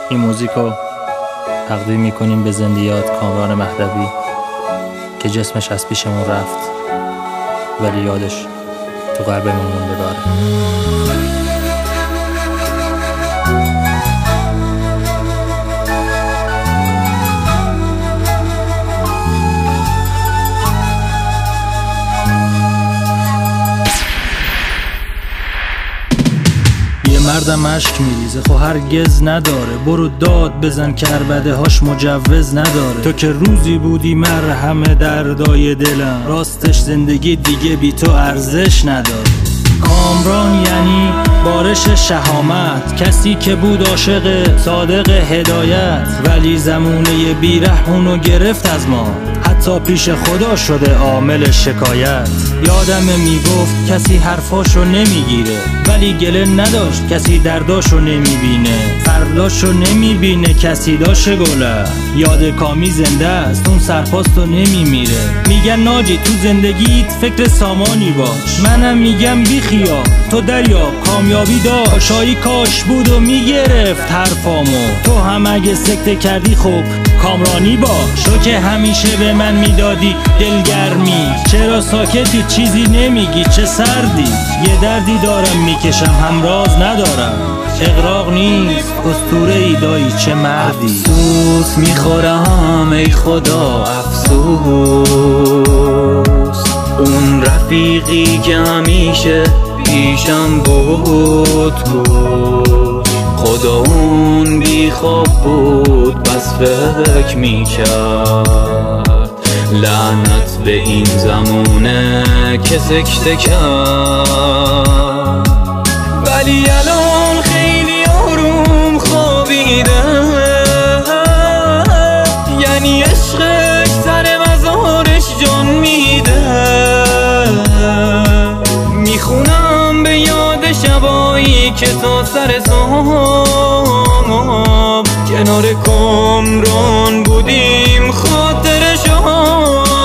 این موزیک رو تقدیم میکنیم به زندیات کامران مهدوی که جسمش از پیشمون رفت ولی یادش تو قلبمون مونده داره. مردم اشک میریزه خو هرگز نداره، برو داد بزن که عربده هاش مجوز نداره. تو که روزی بودی مرهم دردای دلم، راستش زندگی دیگه بی تو ارزش نداره. کامران یعنی بارش شهامت، کسی که بود عاشق صادق هدایت، ولی زمونه بیره اونو گرفت از ما، حتی پیش خدا شده عامل شکایت. یادمه میگفت کسی حرفاشو نمیگیره، ولی گله نداشت کسی درداشو نمیبینه، فرداشو نمیبینه کسی داشه گله. یاد کامی زنده است اون سرپاستو نمیمیره. میگن ناجی تو زندگیت فکر سامانی باش، منم میگم بی خیال تو دریا کامیابی داشت. شایی کاش بود و میگرفت حرفامو، تو هم اگه سکته کردی خب کامرانی باش. تو که همیشه به من میدادی دلگرمی، چرا ساکتی چیزی نمیگی چه سردی؟ یه دردی دارم میکشم همراز ندارم، اغراق نیست اسطوره ای دایی چه مردی. افسوس میخورم ای خدا افسوس، اون رفیقی که همیشه پیشم بود خدا اون بی خواب بود بس فکر میکرد. لعنت به این زمونه که سکته کرد، ولی الان خیلی آروم خوابیده. یعنی عشقش سر مزارش جان میده. میخونم به یاد شبایی که تا سر صبح کنار کامران بودیم خاطر شما.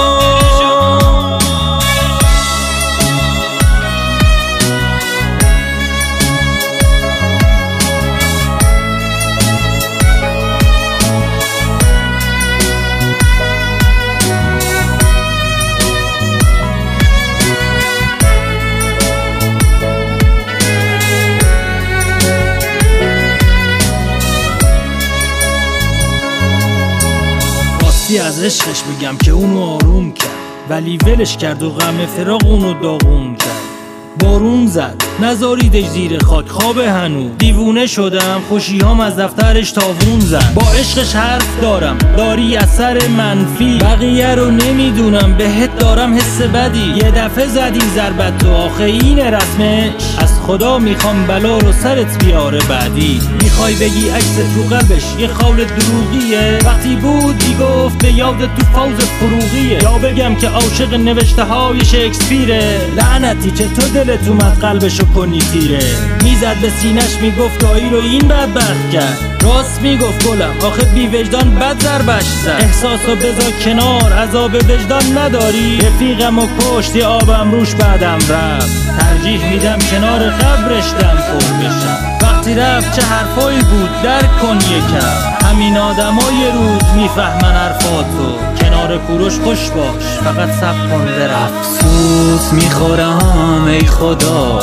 از عشقش بگم که اونو آروم کرد، ولی ولش کرد و غم فراق اونو داغون کرد. بارون زد نذاریدش زیر خاک خواب هنو، دیوونه شدم خوشیهام از دفترش تاوون زد. با عشقش حرف دارم داری اثر منفی، بقیه رو نمیدونم بهت دارم حس بدی. یه دفعه زدی ضربت تو آخه این رسمش، از خدا میخوام بلا رو سرت بیاره بعدی. میخوای بگی عکس تو قلبش یه خال دروغیه، وقتی بود میگفت به یاد تو فوز فروغیه. یا بگم که عاشق نوشته های شکسپیره، لعنتی چه تو دلت اومد قلبشو کنی تیره. میزد به سینش میگفت دایی رو این بدبخت کرد، راست میگفت گلم آخه بی وجدان بد ضربش زد. احساسو بذار کنار عذاب وجدان نداری، رفیقم و کشتی آبم روش بعدم رفت. ترجیح میدم کنار قبرش دم پر بشم، وقتی رفت چه حرفایی بود درک کن یکم. همین آدمای روز میفهمن حرفاتو، کنار کوروش خوش باش فقط صبر کن برم. افسوس میخورم ای خدا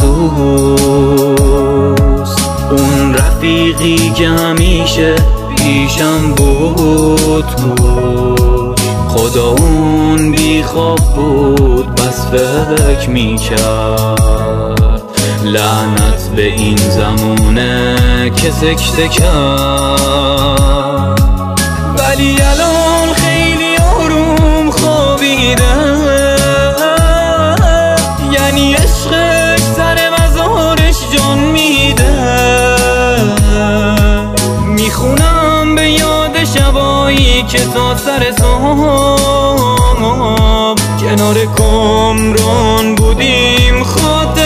افسوس، اون رفیقی که همیشه پیشم بود خدا اون بی خواب بود بس فکر میکرد. لعنت به این زمونه که سکته کرد، ولی الان خیلی آروم خوابیده. یعنی عشقش سر مزارش جان میده. میخونم به یاد شبایی که تا سر صبح کنار کامران بودیم خاطر